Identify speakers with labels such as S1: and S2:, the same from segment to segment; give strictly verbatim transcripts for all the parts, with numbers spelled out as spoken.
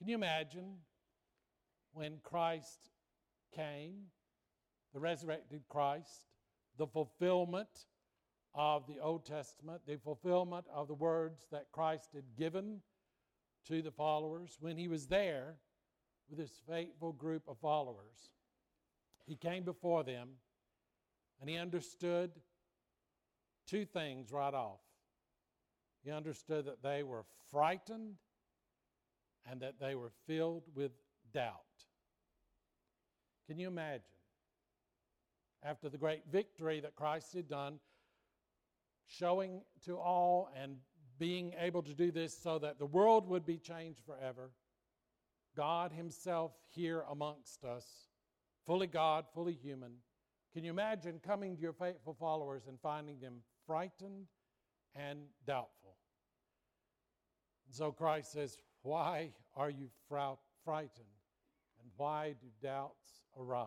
S1: Can you imagine when Christ came, the resurrected Christ, the fulfillment of the Old Testament, the fulfillment of the words that Christ had given to the followers, when he was there with his faithful group of followers, he came before them and he understood two things right off. He understood that they were frightened and that they were filled with doubt. Can you imagine? After the great victory that Christ had done, showing to all and being able to do this so that the world would be changed forever, God himself here amongst us, fully God, fully human. Can you imagine coming to your faithful followers and finding them frightened and doubtful? And so Christ says, why are you frou- frightened? And why do doubts arise?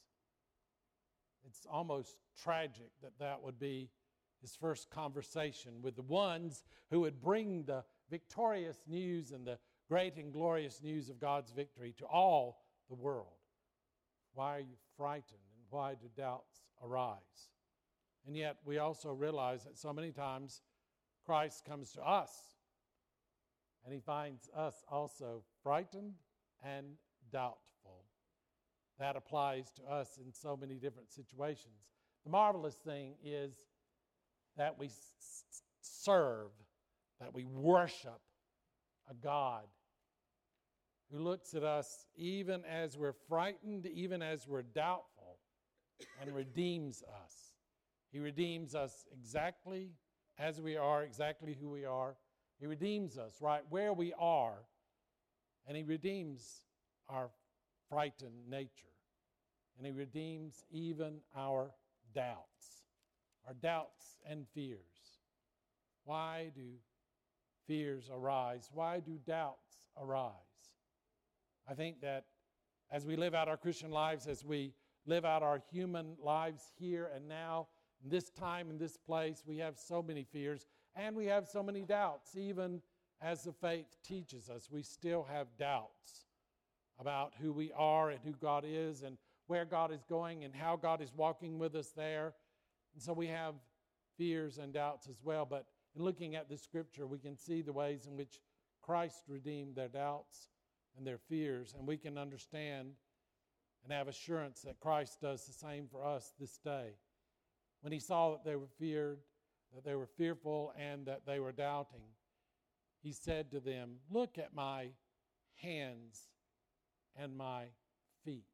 S1: It's almost tragic that that would be his first conversation with the ones who would bring the victorious news and the great and glorious news of God's victory to all the world. Why are you frightened and why do doubts arise? And yet we also realize that so many times Christ comes to us and he finds us also frightened and doubtful. That applies to us in so many different situations. The marvelous thing is that we s- serve, that we worship a God who looks at us even as we're frightened, even as we're doubtful, and redeems us. He redeems us exactly as we are, exactly who we are. He redeems us right where we are, and he redeems our frightened nature. And he redeems even our doubts, our doubts and fears. Why do fears arise? Why do doubts arise? I think that as we live out our Christian lives, as we live out our human lives here and now, in this time, in this place, we have so many fears and we have so many doubts. Even as the faith teaches us, we still have doubts about who we are and who God is and where God is going and how God is walking with us there. And so we have fears and doubts as well. But in looking at the scripture, we can see the ways in which Christ redeemed their doubts and their fears. And we can understand and have assurance that Christ does the same for us this day. When he saw that they were feared, that they were fearful, and that they were doubting, he said to them, "Look at my hands and my feet."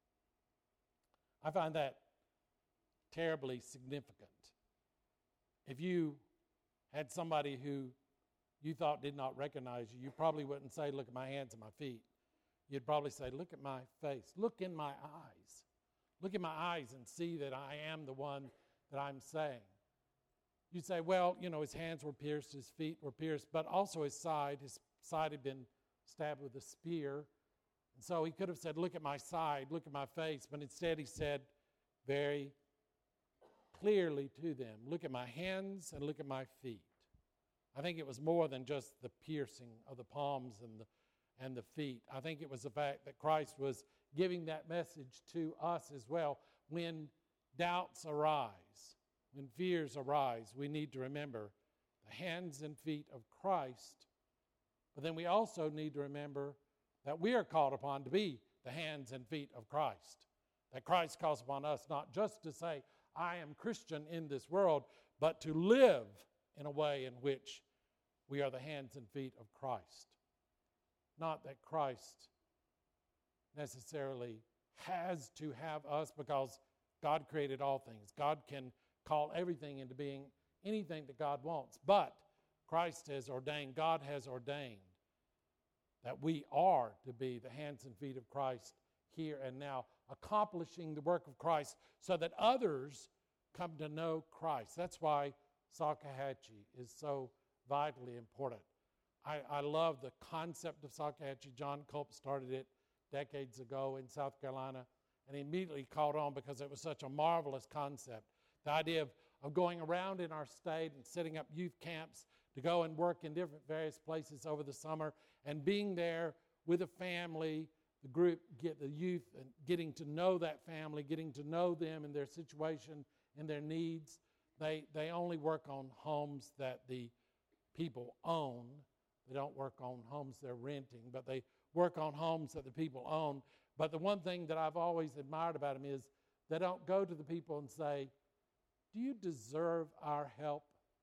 S1: I find that terribly significant. If you had somebody who you thought did not recognize you, you probably wouldn't say, "Look at my hands and my feet." You'd probably say, "Look at my face. Look in my eyes. Look in my eyes and see that I am the one that I'm saying." You'd say, "Well, you know, his hands were pierced, his feet were pierced, but also his side. His side had been stabbed with a spear." And so he could have said, "Look at my side, look at my face." But instead he said very clearly to them, "Look at my hands and look at my feet." I think it was more than just the piercing of the palms and the, and the feet. I think it was the fact that Christ was giving that message to us as well. When doubts arise, when fears arise, we need to remember the hands and feet of Christ. But then we also need to remember that we are called upon to be the hands and feet of Christ. That Christ calls upon us not just to say, "I am Christian in this world," but to live in a way in which we are the hands and feet of Christ. Not that Christ necessarily has to have us, because God created all things. God can call everything into being, anything that God wants. But Christ has ordained, God has ordained that we are to be the hands and feet of Christ here and now, accomplishing the work of Christ so that others come to know Christ. That's why Salkehatchie is so vitally important. I, I love the concept of Salkehatchie. John Culp started it decades ago in South Carolina, and he immediately caught on because it was such a marvelous concept. The idea of, of going around in our state and setting up youth camps to go and work in different various places over the summer and being there with a family, the group, get the youth, and getting to know that family, getting to know them and their situation and their needs. They, they only work on homes that the people own. They don't work on homes they're renting, but they work on homes that the people own. But the one thing that I've always admired about them is they don't go to the people and say, do you deserve our help?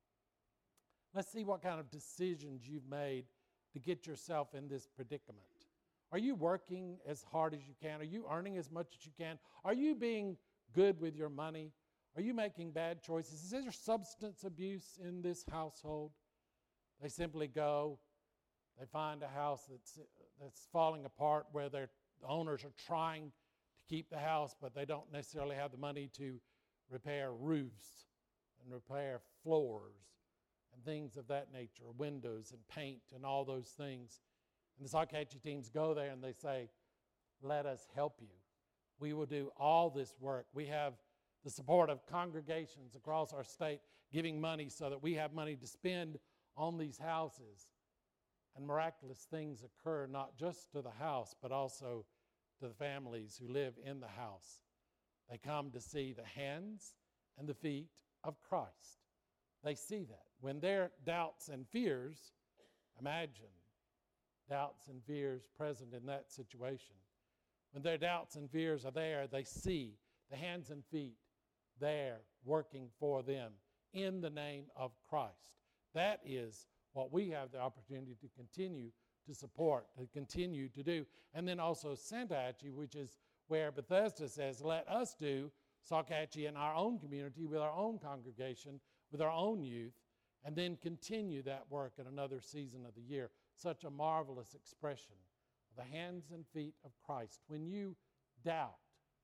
S1: Let's see what kind of decisions you've made to get yourself in this predicament. Are you working as hard as you can? Are you earning as much as you can? Are you being good with your money? Are you making bad choices? Is there substance abuse in this household? They simply go, they find a house that's, that's falling apart where their owners are trying to keep the house, but they don't necessarily have the money to repair roofs and repair floors and things of that nature, windows and paint and all those things. And the Sauk Hatchee teams go there and they say, let us help you. We will do all this work. We have the support of congregations across our state giving money so that we have money to spend on these houses. And miraculous things occur not just to the house, but also to the families who live in the house. They come to see the hands and the feet of Christ. They see that. When their doubts and fears, imagine doubts and fears present in that situation. When their doubts and fears are there, they see the hands and feet there working for them in the name of Christ. That is what we have the opportunity to continue to support, to continue to do. And then also Santa Hatchee, which is where Bethesda says, let us do Sauk Hatchee in our own community, with our own congregation, with our own youth, and then continue that work in another season of the year. Such a marvelous expression of the hands and feet of Christ. When you doubt,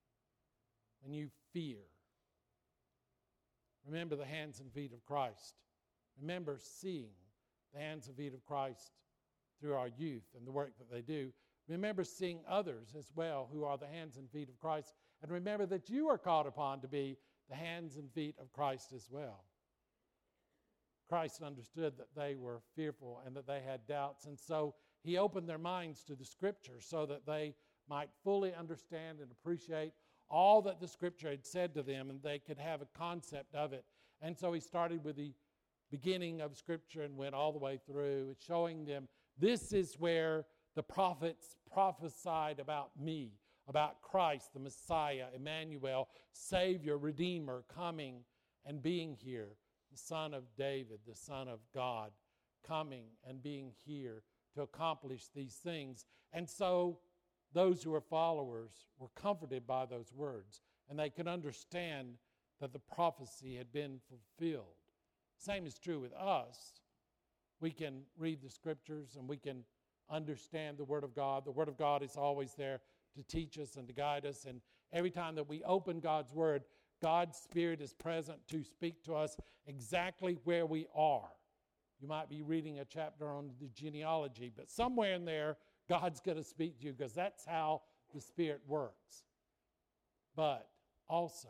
S1: when you fear, remember the hands and feet of Christ. Remember seeing the hands and feet of Christ through our youth and the work that they do. Remember seeing others as well who are the hands and feet of Christ. And remember that you are called upon to be the hands and feet of Christ as well. Christ understood that they were fearful and that they had doubts, and so he opened their minds to the Scripture so that they might fully understand and appreciate all that the Scripture had said to them, and they could have a concept of it. And so he started with the beginning of Scripture and went all the way through, showing them this is where the prophets prophesied about me, about Christ, the Messiah, Emmanuel, Savior, Redeemer, coming and being here. The Son of David, the Son of God, coming and being here to accomplish these things. And so those who were followers were comforted by those words, and they could understand that the prophecy had been fulfilled. Same is true with us. We can read the Scriptures and we can understand the Word of God. The Word of God is always there to teach us and to guide us, and every time that we open God's Word, God's Spirit is present to speak to us exactly where we are. You might be reading a chapter on the genealogy, but somewhere in there, God's going to speak to you because that's how the Spirit works. But also,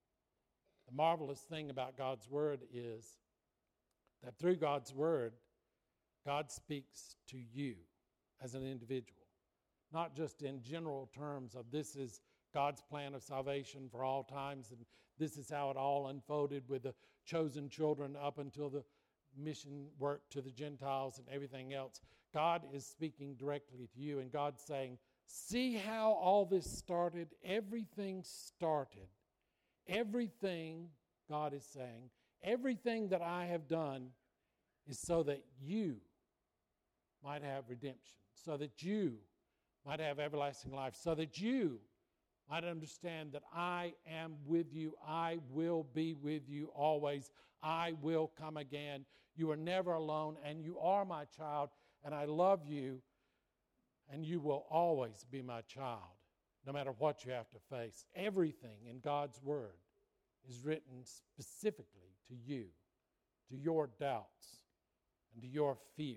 S1: the marvelous thing about God's Word is that through God's Word, God speaks to you as an individual, not just in general terms of this is God's plan of salvation for all times, and this is how it all unfolded with the chosen children up until the mission work to the Gentiles and everything else. God is speaking directly to you, and God's saying, see how all this started? Everything started. Everything, God is saying, everything that I have done is so that you might have redemption, so that you might have everlasting life, so that you might understand that I am with you. I will be with you always. I will come again. You are never alone, and you are my child, and I love you, and you will always be my child, no matter what you have to face. Everything in God's Word is written specifically to you, to your doubts, and to your fears.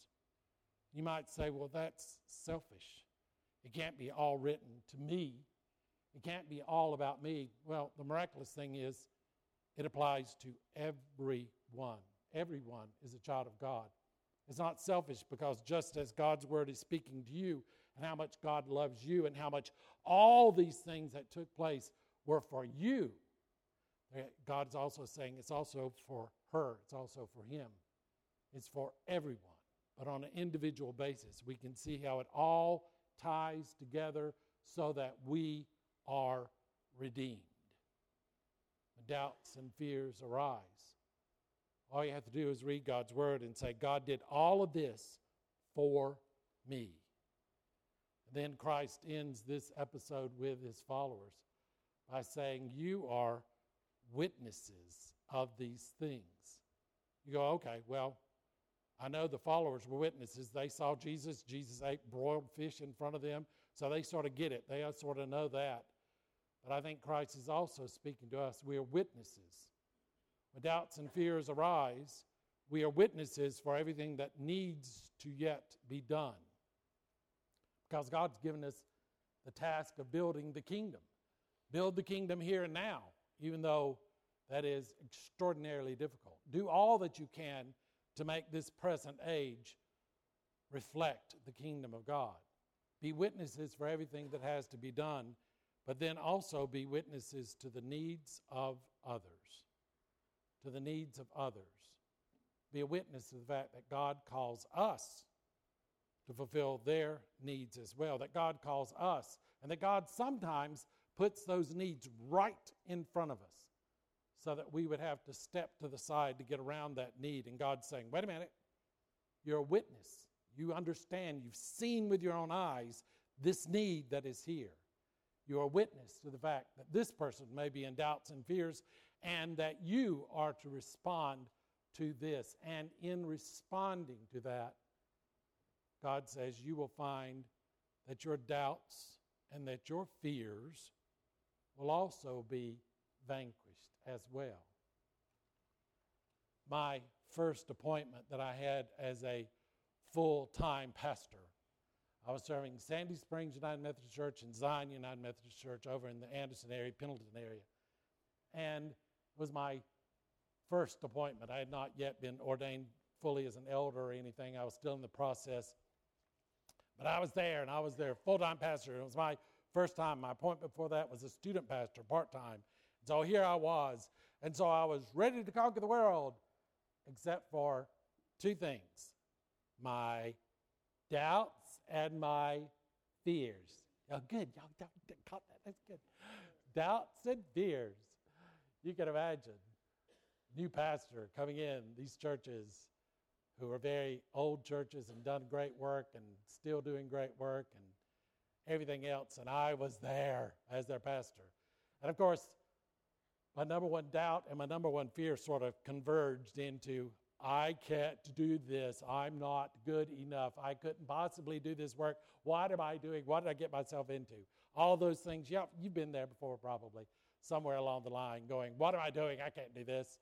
S1: You might say, well, that's selfish. It can't be all written to me. It can't be all about me. Well, the miraculous thing is it applies to everyone. Everyone is a child of God. It's not selfish, because just as God's word is speaking to you and how much God loves you and how much all these things that took place were for you, God's also saying it's also for her. It's also for him. It's for everyone. But on an individual basis, we can see how it all ties together so that we are redeemed. When doubts and fears arise, all you have to do is read God's word and say, God did all of this for me. And then Christ ends this episode with his followers by saying, you are witnesses of these things. You go, okay, well, I know the followers were witnesses. They saw Jesus. Jesus ate broiled fish in front of them, so they sort of get it. They sort of know that. But I think Christ is also speaking to us. We are witnesses. When doubts and fears arise, we are witnesses for everything that needs to yet be done. Because God's given us the task of building the kingdom. Build the kingdom here and now, even though that is extraordinarily difficult. Do all that you can to make this present age reflect the kingdom of God. Be witnesses for everything that has to be done, but then also be witnesses to the needs of others. To the needs of others. Be a witness to the fact that God calls us to fulfill their needs as well. That God calls us, and that God sometimes puts those needs right in front of us so that we would have to step to the side to get around that need. And God's saying, wait a minute, you're a witness. You understand, you've seen with your own eyes this need that is here. You're a witness to the fact that this person may be in doubts and fears, and that you are to respond to this. And in responding to that, God says you will find that your doubts and that your fears will also be vanquished as well. My first appointment that I had as a full-time pastor, I was serving Sandy Springs United Methodist Church and Zion United Methodist Church over in the Anderson area, Pendleton area. And it was my first appointment. I had not yet been ordained fully as an elder or anything. I was still in the process. But I was there, and I was their full-time pastor. It was my first time. My appointment before that was a student pastor, part-time. So here I was. And so I was ready to conquer the world, except for two things: my doubts and my fears. Oh, good. Y'all caught that. That's good. Doubts and fears. You can imagine, new pastor coming in these churches who are very old churches and done great work and still doing great work and everything else. And I was there as their pastor. And of course, my number one doubt and my number one fear sort of converged into, I can't do this. I'm not good enough. I couldn't possibly do this work. What am I doing? What did I get myself into? All those things. Yeah, you've been there before probably, somewhere along the line going, what am I doing? I can't do this.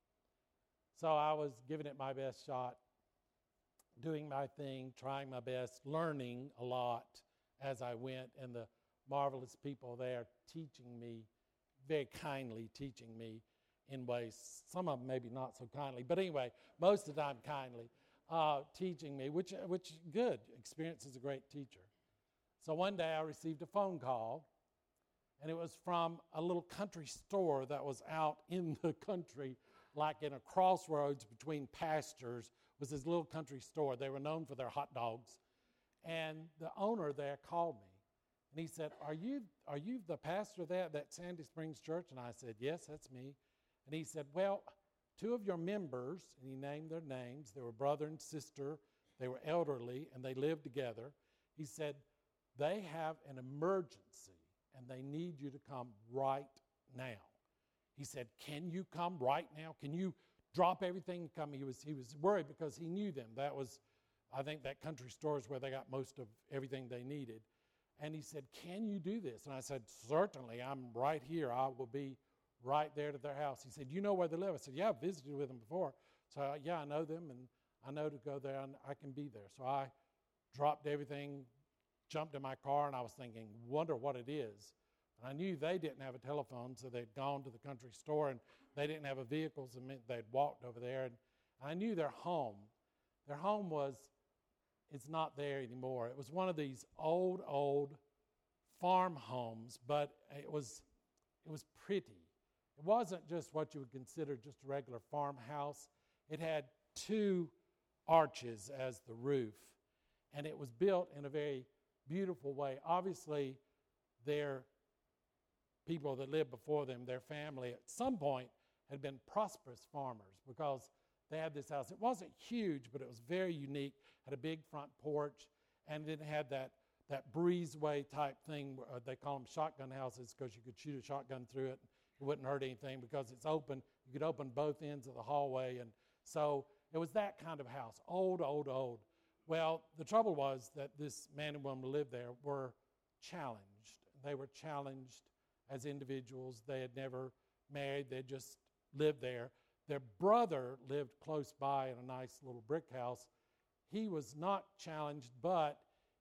S1: So I was giving it my best shot, doing my thing, trying my best, learning a lot as I went, and the marvelous people there teaching me, very kindly teaching me in ways, some of them maybe not so kindly, but anyway, most of the time kindly, uh, teaching me, which, which good. Experience is a great teacher. So one day I received a phone call, and it was from a little country store that was out in the country, like in a crossroads between pastures, was this little country store. They were known for their hot dogs. And the owner there called me, and he said, are you are you the pastor there at that Sandy Springs Church? And I said, yes, that's me. And he said, well, two of your members, and he named their names. They were brother and sister. They were elderly, and they lived together. He said, they have an emergency, and they need you to come right now. He said, can you come right now? Can you drop everything and come? He was, he was worried because he knew them. That was, I think that country store is where they got most of everything they needed. And he said, can you do this? And I said, certainly, I'm right here. I will be right there to their house. He said, you know where they live? I said, yeah, I've visited with them before. So, uh, yeah, I know them, and I know to go there, and I can be there. So I dropped everything, jumped in my car, and I was thinking, wonder what it is. And I knew they didn't have a telephone, so they'd gone to the country store, and they didn't have a vehicle, so they'd walked over there. And I knew their home. their home was, it's not there anymore. It was one of these old, old farm homes, but it was, it was pretty. It wasn't just what you would consider just a regular farmhouse. It had two arches as the roof, and it was built in a very beautiful way. Obviously, their people that lived before them, their family, at some point had been prosperous farmers because they had this house. It wasn't huge, but it was very unique. Had a big front porch, and it had that that breezeway type thing. Uh, they call them shotgun houses because you could shoot a shotgun through it. It wouldn't hurt anything because it's open. You could open both ends of the hallway, and so it was that kind of house, old, old, old. Well, the trouble was that this man and woman who lived there were challenged. They were challenged as individuals. They had never married. They just lived there. Their brother lived close by in a nice little brick house. He was not challenged, but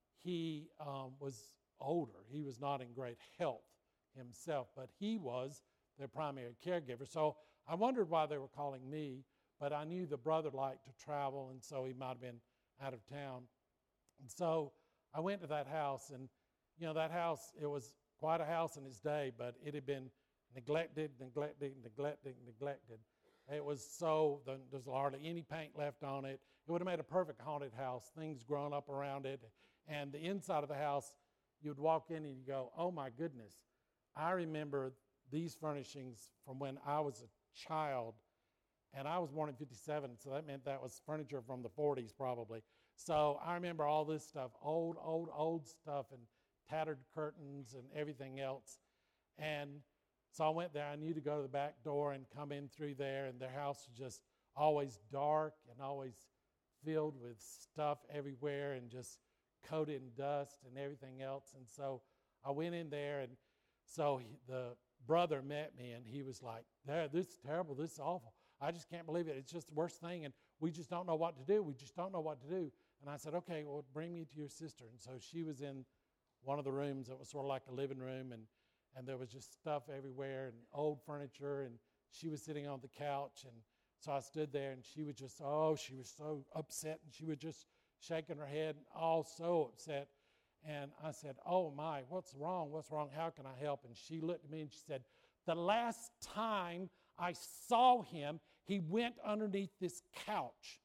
S1: he um, was older. He was not in great health himself, but he was their primary caregiver. So I wondered why they were calling me, but I knew the brother liked to travel, and so he might have been out of town. And so I went to that house, and, you know, that house, it was quite a house in its day, but it had been neglected, neglected, neglected, neglected. It was so, there's hardly any paint left on it. It would have made a perfect haunted house, things grown up around it. And the inside of the house, you'd walk in and you go, oh my goodness, I remember these furnishings from when I was a child, and I was born in fifty-seven, so that meant that was furniture from the forties probably. So I remember all this stuff, old, old, old stuff, and tattered curtains and everything else. And so I went there. I knew to go to the back door and come in through there, and their house was just always dark and always filled with stuff everywhere and just coated in dust and everything else. And so I went in there, and so he, the brother met me, and he was like, "There, this is terrible. This is awful. I just can't believe it. It's just the worst thing, and we just don't know what to do. We just don't know what to do." And I said, "Okay, well, bring me to your sister." And so she was in one of the rooms that was sort of like a living room, and and there was just stuff everywhere and old furniture, and she was sitting on the couch. And so I stood there, and she was just, oh, she was so upset, and she was just shaking her head, all so upset. And I said, "Oh my, what's wrong? What's wrong? How can I help?" And she looked at me and she said, "The last time I saw him, he went underneath this couch."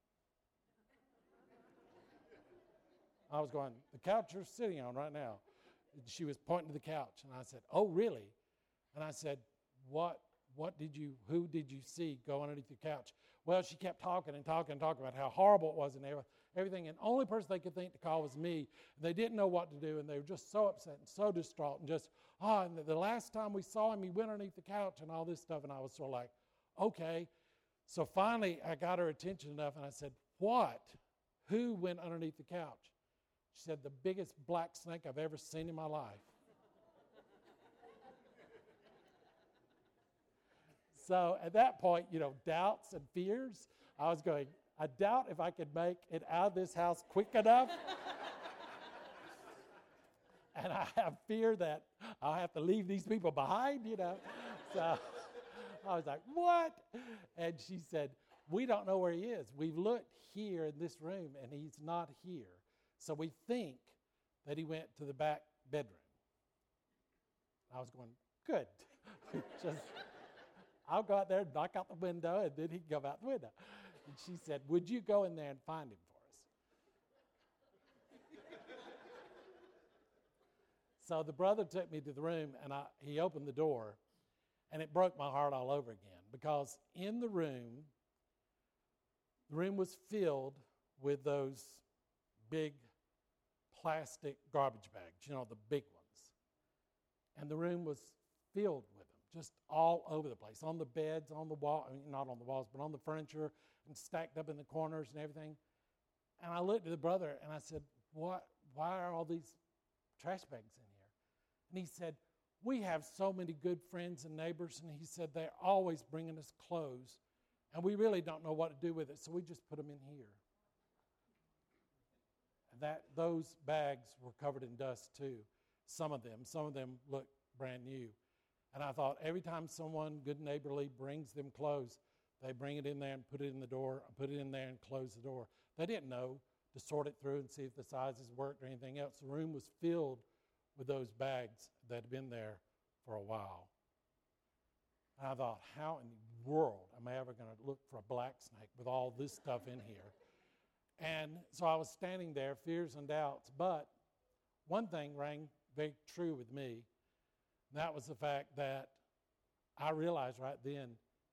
S1: I was going, "The couch you're sitting on right now?" She was pointing to the couch, and I said, "Oh, really?" And I said, what what did you, who did you see go underneath the couch?" Well, she kept talking and talking and talking about how horrible it was and everything, and the only person they could think to call was me. They didn't know what to do, and they were just so upset and so distraught, and just, oh, and the, the last time we saw him, he went underneath the couch and all this stuff. And I was sort of like, okay. So finally, I got her attention enough, and I said, "What? Who went underneath the couch?" She said, "The biggest black snake I've ever seen in my life." So at that point, you know, doubts and fears, I was going, I doubt if I could make it out of this house quick enough. And I have fear that I'll have to leave these people behind, you know. So I was like, "What?" And she said, "We don't know where he is. We've looked here in this room, and he's not here. So we think that he went to the back bedroom." I was going, good. Just, I'll go out there and knock out the window, and then he can go out the window. And she said, "Would you go in there and find him for us?" So the brother took me to the room, and I, he opened the door, and it broke my heart all over again, because in the room, the room was filled with those big plastic garbage bags, you know, the big ones. And the room was filled with them, just all over the place, on the beds, on the wall, I mean, not on the walls, but on the furniture, and stacked up in the corners and everything. And I looked at the brother, and I said, "What? Why are all these trash bags in here?" And he said, "We have so many good friends and neighbors," and he said, "they're always bringing us clothes, and we really don't know what to do with it, so we just put them in here." And that those bags were covered in dust too, some of them. Some of them looked brand new. And I thought, every time someone good neighborly brings them clothes, they bring it in there and put it in the door, put it in there and close the door. They didn't know to sort it through and see if the sizes worked or anything else. The room was filled with those bags that had been there for a while. And I thought, how in the world am I ever going to look for a black snake with all this stuff in here? And so I was standing there, fears and doubts. But one thing rang very true with me, and that was the fact that I realized right then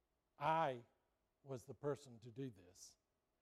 S1: I was the person to do this.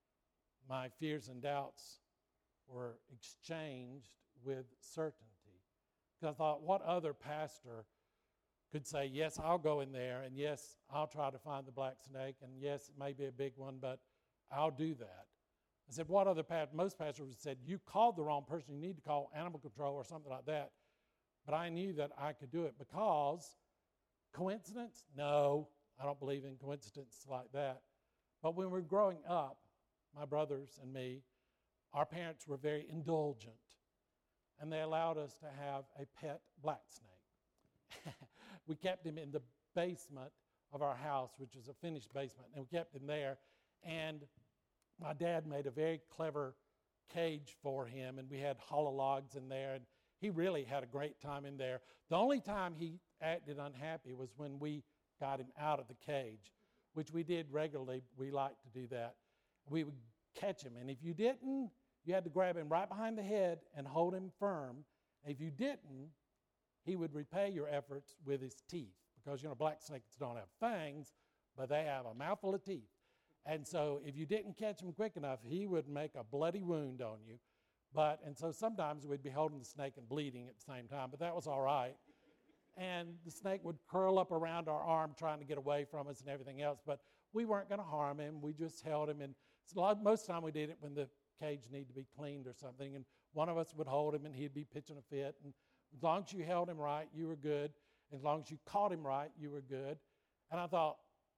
S1: My fears and doubts were exchanged with certainty. Because I thought, what other pastor could say, yes, I'll go in there, and yes, I'll try to find the black snake, and yes, it may be a big one, but I'll do that. I said, what other pastor? Most pastors said, you called the wrong person. You need to call animal control or something like that. But I knew that I could do it because coincidence? No, I don't believe in coincidence like that. But when we were growing up, my brothers and me, our parents were very indulgent, and they allowed us to have a pet black snake. We kept him in the basement of our house, which was a finished basement, and we kept him there. And my dad made a very clever cage for him, and we had hollow logs in there, and he really had a great time in there. The only time he acted unhappy was when we got him out of the cage, which we did regularly. We liked to do that. We would catch him, and if you didn't, you had to grab him right behind the head and hold him firm. And if you didn't, he would repay your efforts with his teeth, because, you know, black snakes don't have fangs, but they have a mouthful of teeth. And so if you didn't catch him quick enough, he would make a bloody wound on you. But, and so sometimes we'd be holding the snake and bleeding at the same time, but that was all right. And the snake would curl up around our arm trying to get away from us and everything else, but we weren't going to harm him. We just held him, and so a lot, most of the time we did it when the cage needed to be cleaned or something, and one of us would hold him and he'd be pitching a fit. And as long as you held him right, you were good. As long as you caught him right, you were good. And I thought,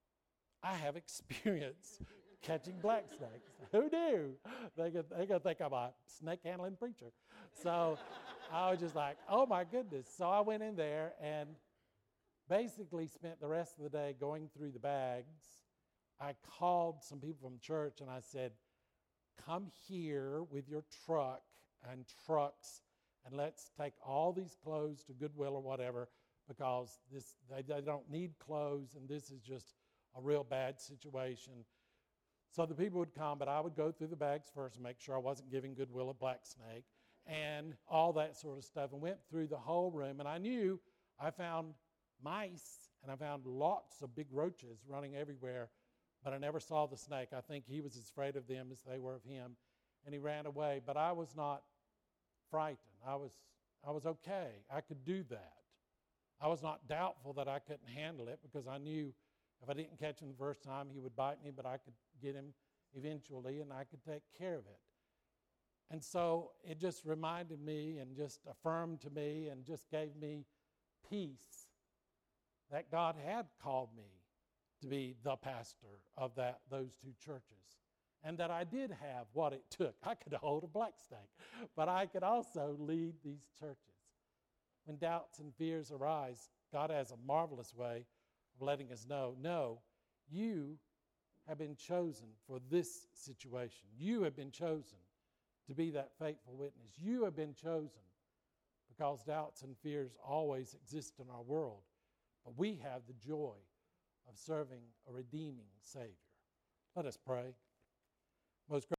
S1: I have experience catching black snakes. Who knew? They're going to think I'm a snake handling preacher. So I was just like, oh my goodness. So I went in there and basically spent the rest of the day going through the bags. I called some people from church and I said, come here with your truck and trucks, and let's take all these clothes to Goodwill or whatever, because this they, they don't need clothes, and this is just a real bad situation. So the people would come, but I would go through the bags first and make sure I wasn't giving Goodwill a black snake and all that sort of stuff, and went through the whole room. And I knew I found mice, and I found lots of big roaches running everywhere, but I never saw the snake. I think he was as afraid of them as they were of him, and he ran away. But I was not frightened. I was, I was okay. I could do that. I was not doubtful that I couldn't handle it, because I knew if I didn't catch him the first time, he would bite me, but I could get him eventually, and I could take care of it. And so it just reminded me and just affirmed to me and just gave me peace that God had called me to be the pastor of that those two churches, and that I did have what it took. I could hold a black snake, but I could also lead these churches. When doubts and fears arise, God has a marvelous way of letting us know, no, you have been chosen for this situation. You have been chosen to be that faithful witness. You have been chosen because doubts and fears always exist in our world, but we have the joy of serving a redeeming Savior. Let us pray. Most